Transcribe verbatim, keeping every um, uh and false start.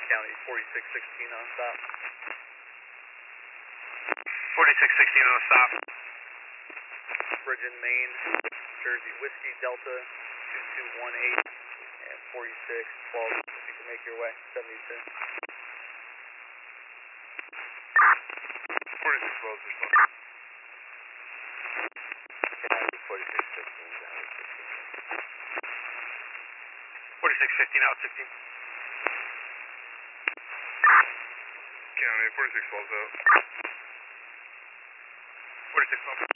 County, forty-six sixteen on stop. forty-six sixteen on stop. Bridge in Maine, Jersey Whiskey Delta two two one eight and forty-six twelve. If you can make your way, seventy-two. forty-six twelve, respond. forty-six fifteen down at sixteen. forty-six fifteen out sixteen. County, forty-six twelve out. forty-six twelve.